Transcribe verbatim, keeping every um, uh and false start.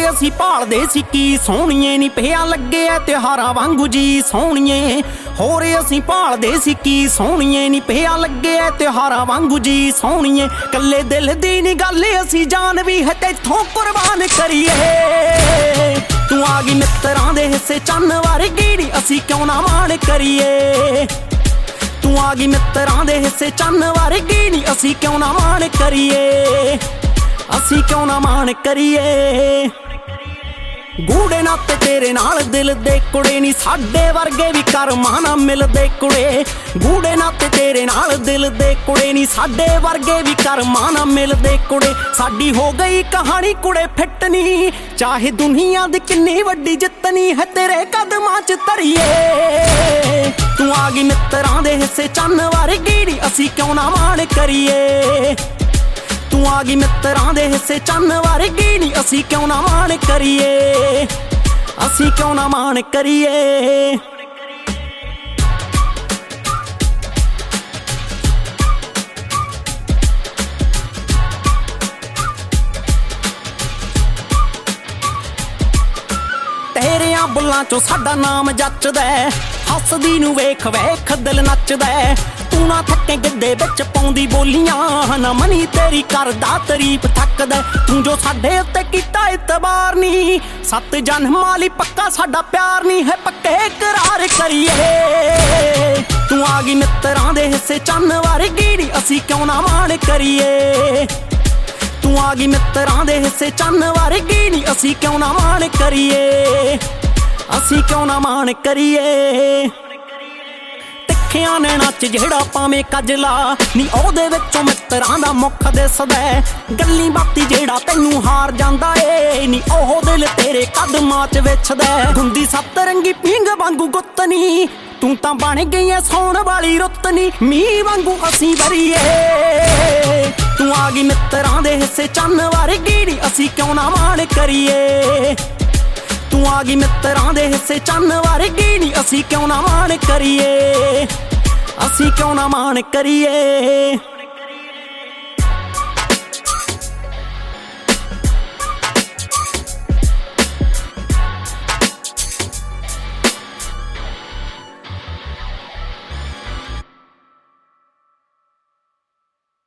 ਅਸੀਂ ਭਾਲਦੇ ਸੀ ਕੀ ਸੋਹਣੀਏ ਨੀ ਪਿਆ ਲੱਗੇ ਐ ਤਿਉਹਾਰਾਂ ਵਾਂਗੂ ਜੀ ਸੋਹਣੀਏ। ਹੋਰ ਅਸੀਂ ਭਾਲਦੇ ਸੀ ਕੀ ਸੋਹਣੀਏ ਨੀ ਪਿਆ ਲੱਗੇ ਐ ਤਿਉਹਾਰਾਂ ਵਾਂਗੂ ਜੀ ਸੋਹਣੀਏ। ਕੱਲੇ ਦਿਲ ਦੀ ਨੀ ਗੱਲ ਅਸੀਂ ਜਾਨ ਵੀ ਹੈ ਤੈਥੋਂ ਕੁਰਬਾਨ ਕਰੀਏ। ਤੂੰ ਆ ਗਈ ਮਿੱਤਰਾਂ ਦੇ ਹਿੱਸੇ ਚੰਨ ਵਰਗੀ ਨੀ ਅਸੀਂ ਕਿਉਂ ਨਾ ਮਾਣ ਕਰੀਏ। ਤੂੰ ਆ ਗਈ ਮਿੱਤਰਾਂ ਦੇ ਹਿੱਸੇ ਚੰਨ ਵਰਗੀ ਨੀ ਅਸੀਂ ਕਿਉਂ ਨਾ ਮਾਣ ਕਰੀਏ। ਅਸੀਂ ਕਿਉਂ ਨਾ ਮਾਣ ਕਰੀਏ। ਗੂੜੇ ਨਾਤੇ ਤੇਰੇ ਨਾਲ ਦਿਲ ਦੇ ਕੁੜੇ ਨੀ ਸਾਡੇ ਵਰਗੇ ਵੀ ਕਰਮਾਂ ਨਾ ਮਿਲਦੇ ਕੁੜੇ। ਗੂੜੇ ਨਾਤੇ ਤੇਰੇ ਨਾਲ ਦਿਲ ਦੇ ਕੁੜੇ ਨੀ ਸਾਡੇ ਵਰਗੇ ਵੀ ਕਰਮਾਂ ਨਾ ਮਿਲਦੇ ਕੁੜੇ। ਸਾਡੀ ਹੋ ਗਈ ਕਹਾਣੀ ਕੁੜੇ ਫਿੱਟਨੀ ਚਾਹੇ ਦੁਨੀਆ ਦੀ ਕਿੰਨੀ ਵੱਡੀ ਜਿੱਤਨੀ ਹੈ ਤੇਰੇ ਕਦਮਾਂ 'ਚ ਧਰੀਏ। ਤੂੰ ਆ ਗਈ ਮਿੱਤਰਾਂ ਦੇ ਹਿੱਸੇ ਚੰਨ ਵਰਗੀ ਨੀ ਅਸੀਂ ਕਿਉਂ ਨਾ ਮਾਣ ਕਰੀਏ। ਤੂੰ ਆ ਗਈ ਮਿੱਤਰਾਂ ਦੇ ਹਿੱਸੇ ਚੰਨ ਵਰਗੀ ਨੀ ਅਸੀਂ ਕਿਉਂ ਨਾ ਮਾਣ ਕਰੀਏ। ਅਸੀਂ ਕਿਉਂ ਨਾ ਮਾਣ ਕਰੀਏ। ਤੇਰਿਆਂ ਬੁੱਲਾਂ ਚੋਂ ਸਾਡਾ ਨਾਮ ਜੱਚਦਾ, ਹੱਸਦੀ ਨੂੰ ਵੇਖ ਵੇਖ ਦਿਲ ਨੱਚਦਾ। ਤੂੰ ਨਾ ਥੱਕੇ ਗੱਡੇ ਵਿੱਚ ਪਾਉਂਦੀ ਬੋਲੀਆਂ ਨਾ ਮਨੀ ਤੇਰੀ ਕਰਦਾ ਤਾਰੀਫ ਥੱਕਦਾ। ਤੂੰ ਜੋ ਸਾਡੇ ਉੱਤੇ ਕੀਤਾ ਇਤਬਾਰ ਨੀ ਸੱਤ ਜਨਮਾਂ ਲਈ ਪੱਕਾ ਸਾਡਾ ਪਿਆਰ ਨੀ ਹੈ ਪੱਕੇ ਇਕਰਾਰ ਕਰੀਏ। ਤੂੰ ਆ ਗਈ ਮਿੱਤਰਾਂ ਦੇ ਹਿੱਸੇ ਚੰਨ ਵਰਗੀ ਨੀ ਅਸੀਂ ਕਿਉਂ ਨਾ ਮਾਣ ਕਰੀਏ। ਤੂੰ ਆ ਗਈ ਮਿੱਤਰਾਂ ਦੇ ਹਿੱਸੇ ਚੰਨ ਵਰਗੀ ਨੀ ਅਸੀਂ ਕਿਉਂ ਨਾ ਮਾਣ ਕਰੀਏ। ਅਸੀਂ ਕਿਉਂ ਨਾ ਮਾਣ ਕਰੀਏ। ਤਿੱਖਿਆਂ ਨੈਣਾਂ 'ਚ ਜਿਹੜਾ ਪਾਵੇਂ ਕਜਲਾ ਨੀ ਉਹਦੇ ਵਿੱਚੋਂ ਮਿੱਤਰਾਂ ਦਾ ਮੁੱਖ ਦਿਸਦਾ। ਗੱਲੀ ਬਾਤੀ ਜਿਹੜਾ ਤੈਨੂੰ ਹਾਰ ਜਾਂਦਾ ਏ ਨੀ ਉਹ ਦਿਲ ਤੇਰੇ ਕਦਮਾਂ 'ਚ ਵਿਛਦਾ। ਗੁੰਦੀ ਸੱਤ ਰੰਗੀ ਪੀਂਗ ਵਾਂਗੂ ਗੁੱਤ ਨੀ ਤੂੰ ਤਾਂ ਬਣ ਗਈ ਐ ਸੌਣ ਵਾਲੀ ਰੁੱਤ ਨੀ ਮੀਂਹ ਵਾਂਗੂ ਅਸੀਂ ਵਰੀਏ। ਤੂੰ ਆ ਗਈ ਮਿੱਤਰਾਂ ਦੇ ਹਿੱਸੇ ਚੰਨ ਵਰਗੀ ਨੀ ਅਸੀਂ ਕਿਉਂ ਨਾ ਮਾਣ ਕਰੀਏ। ਤੂੰ ਆ ਗਈ ਮਿੱਤਰਾਂ ਦੇ ਹਿੱਸੇ ਚੰਨ ਵਰਗੀ ਨੀ ਅਸੀਂ ਕਿਉਂ ਨਾ ਮਾਣ ਕਰੀਏ। ਅਸੀਂ ਕਿਉਂ ਨਾ ਮਾਣ ਕਰੀਏ।